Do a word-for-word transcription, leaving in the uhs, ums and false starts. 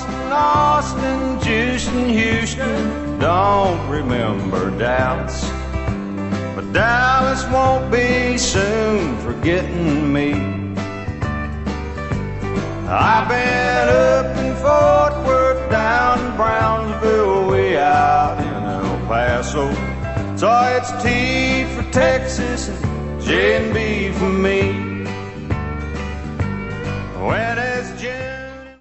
Boston, Austin, Houston, Houston, don't remember Dallas. But Dallas won't be soon forgetting me. I've been up in Fort Worth, down in Brownsville, way out in El Paso. So it's T for Texas and J and B for me. When